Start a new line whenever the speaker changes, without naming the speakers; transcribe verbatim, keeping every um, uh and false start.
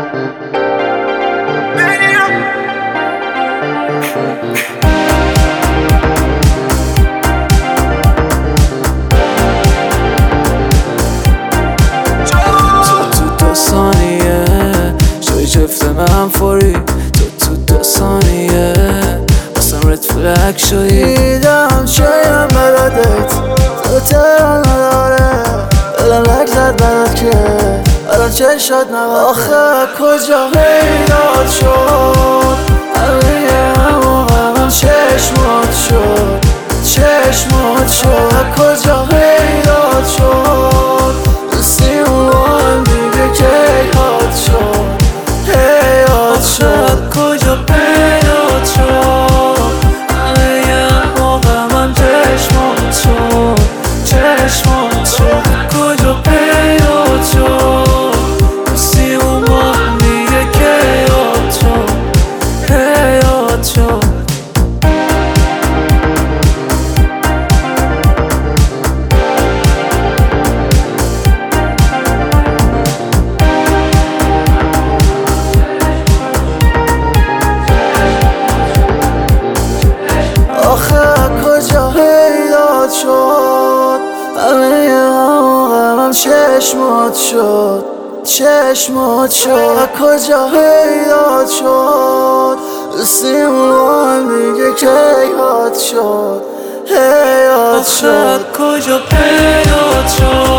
جفت من فوری تو تو دو ثانیه باسم رد فلک شدی دیدم چایم برادت تو تهران نداره دلم لک زد برات که الان چه شد نباده آخه کجا پیدات شد همه همون همون چشمات شد چشمات شد کجا پیدات شد دوستیمون با هم دیگه کی هات شد شد کجا پیدات شد همه یه موقع من چشمات شد چشمات شد کجا پیدات شد دوستیمون با هم دیگه کی یاد شد کی یاد شد کجا پیدات شد همه همه هم چشمات شد چشمات شد کجا پیدات شد دوستیمون با هم دیگه کی یاد شد هی یاد شد کجا پیدات شد